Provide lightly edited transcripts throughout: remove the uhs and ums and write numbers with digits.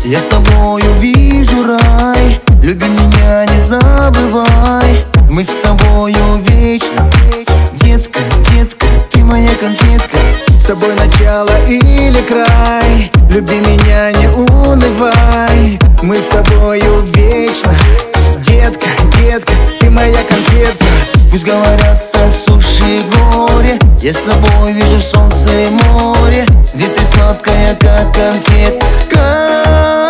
Я с тобою вижу рай. Люби меня, не забывай. Мы с тобою вечно. Детка, детка, ты моя конфетка. С тобой начало или край. Люби меня, не унывай. Мы с тобою вечно. Детка, детка, ты моя конфетка. Пусть говорят о суше и горе, я с тобой вижу солнце и море. Ведь ты сладкая, как конфетка.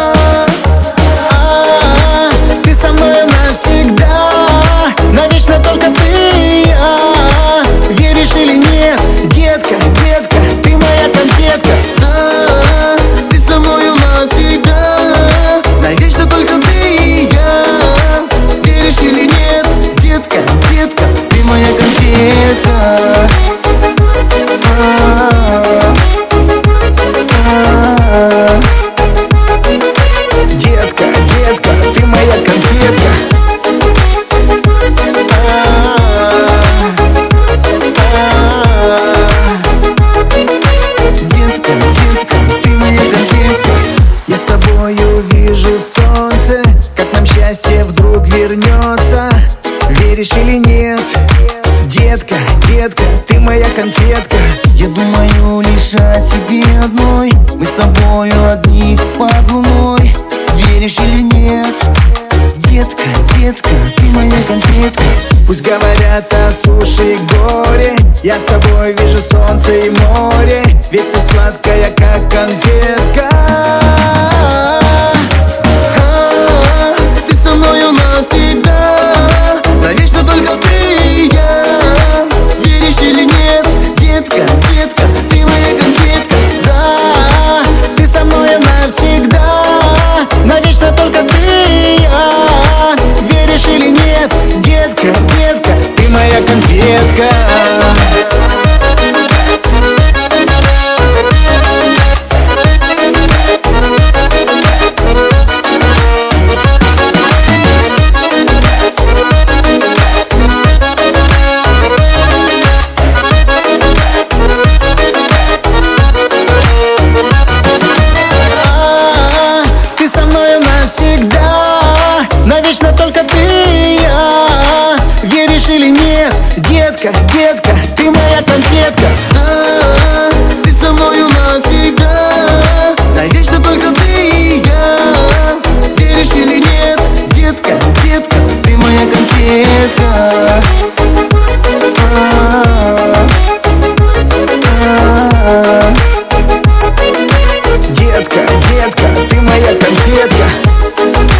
Ты со мной навсегда, навечно только ты и я. Веришь или нет, детка, детка, ты моя конфетка. Да, ты со мною навсегда, навечно только ты и я. Веришь или нет, детка, детка, ты моя конфетка. Детка, детка, ты моя конфетка. Детка, детка, ты моя конфетка. Я с тобою вижу солнце, как нам счастье вдруг вернется. Веришь или нет, детка, детка, ты моя конфетка. Я думаю лишь о тебе одной. Мы с тобою одни под луной. Веришь или нет, детка, детка, ты моя конфетка. Пусть говорят о суше и горе, я с тобой вижу солнце и море. Ведь ты сладкая, как конфетка. Ты со мною навсегда, навечно только ты и я. Веришь или нет, детка, детка, ты моя конфетка. Да, ты со мной навсегда, навечно только ты и я. Веришь или нет, детка, детка, ты моя конфетка. Навечно только ты и я. Веришь или нет, детка, детка, ты моя конфетка. Да, ты со мною навсегда, навечно только ты и я. Веришь или нет, детка, детка, ты моя конфетка. Детка, детка, ты моя конфетка.